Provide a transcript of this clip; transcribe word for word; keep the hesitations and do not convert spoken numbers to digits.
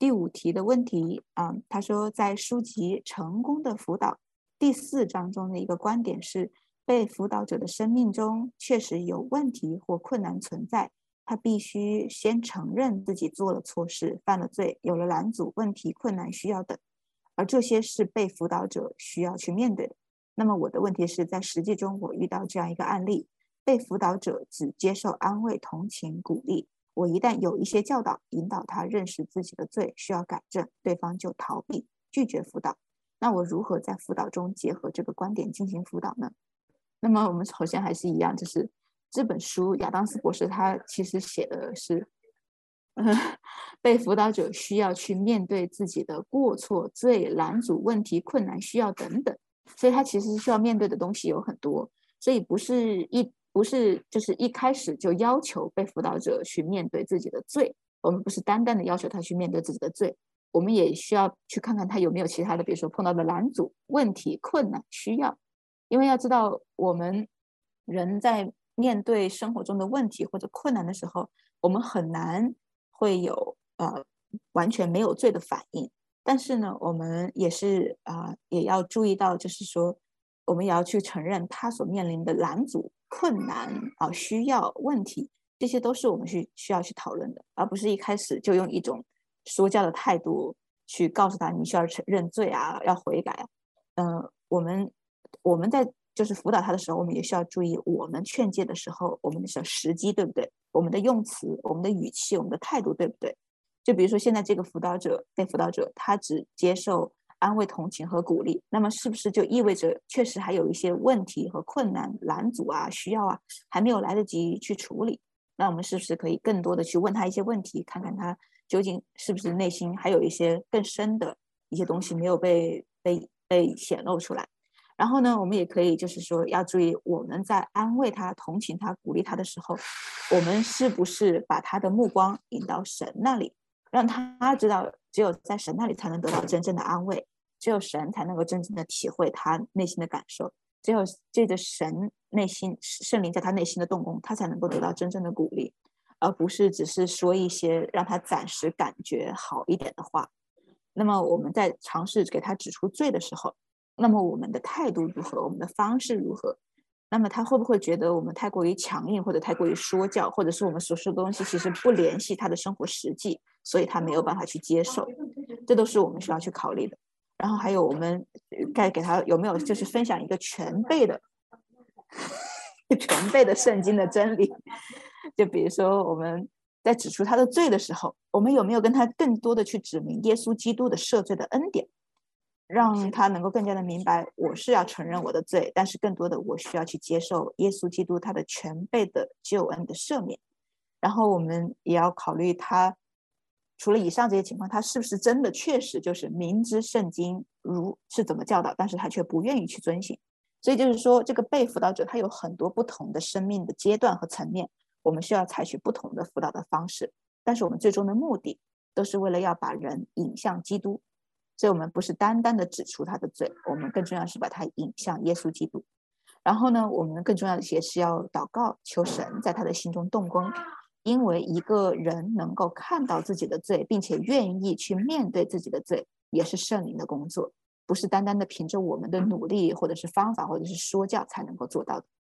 第五题的问题啊、他说在书籍《成功的辅导》第四章中的一个观点是，被辅导者的生命中确实有问题或困难存在，他必须先承认自己做了错事、犯了罪、有了拦阻、问题、困难、需要等，而这些是被辅导者需要去面对的。那么我的问题是在实际中，我遇到这样一个案例，被辅导者只接受安慰、同情、鼓励。我一旦有一些教导引导他认识自己的罪，需要改正，对方就逃避拒绝辅导。那我如何在辅导中结合这个观点进行辅导呢？那么我们首先还是一样，就是这本书亚当斯博士他其实写的是，呃，被辅导者需要去面对自己的过错、罪、拦阻、问题、困难、需要等等，所以他其实需要面对的东西有很多，所以不是一不是就是一开始就要求被辅导者去面对自己的罪，我们不是单单的要求他去面对自己的罪，我们也需要去看看他有没有其他的，比如说碰到的拦阻、问题、困难、需要。因为要知道，我们人在面对生活中的问题或者困难的时候，我们很难会有呃完全没有罪的反应。但是呢，我们也是啊、呃也要注意到，就是说，我们也要去承认他所面临的拦阻、困难啊、呃需要、问题，这些都是我们去需要去讨论的，而不是一开始就用一种说教的态度去告诉他你需要承认罪啊，要悔改啊。嗯、呃，我们我们在就是辅导他的时候，我们也需要注意，我们劝诫的时候，我们的时机对不对？我们的用词、我们的语气、我们的态度对不对？就比如说现在这个辅导者被辅导者，他只接受安慰、同情和鼓励，那么是不是就意味着确实还有一些问题和困难、拦阻啊、需要啊，还没有来得及去处理？那我们是不是可以更多的去问他一些问题，看看他究竟是不是内心还有一些更深的一些东西没有被被被显露出来？然后呢，我们也可以就是说要注意，我们在安慰他、同情他、鼓励他的时候，我们是不是把他的目光引到神那里，让他知道，只有在神那里才能得到真正的安慰，只有神才能够真正的体会他内心的感受，只有借着神内心圣灵在他内心的动工，他才能够得到真正的鼓励，而不是只是说一些让他暂时感觉好一点的话。那么我们在尝试给他指出罪的时候，那么我们的态度如何，我们的方式如何？那么他会不会觉得我们太过于强硬，或者太过于说教，或者是我们所说的东西其实不联系他的生活实际，所以他没有办法去接受？这都是我们需要去考虑的。然后还有我们该给他有没有就是分享一个全备的全备的圣经的真理？就比如说我们在指出他的罪的时候，我们有没有跟他更多的去指明耶稣基督的赦罪的恩典？让他能够更加的明白，我是要承认我的罪，但是更多的我需要去接受耶稣基督他的全备的救恩的赦免。然后我们也要考虑他除了以上这些情况，他是不是真的确实就是明知圣经如是怎么教导，但是他却不愿意去遵行。所以就是说，这个被辅导者他有很多不同的生命的阶段和层面，我们需要采取不同的辅导的方式，但是我们最终的目的都是为了要把人引向基督。所以我们不是单单的指出他的罪，我们更重要是把他引向耶稣基督。然后呢，我们更重要的也是要祷告，求神在他的心中动工。因为一个人能够看到自己的罪，并且愿意去面对自己的罪，也是圣灵的工作，不是单单的凭着我们的努力或者是方法或者是说教才能够做到的。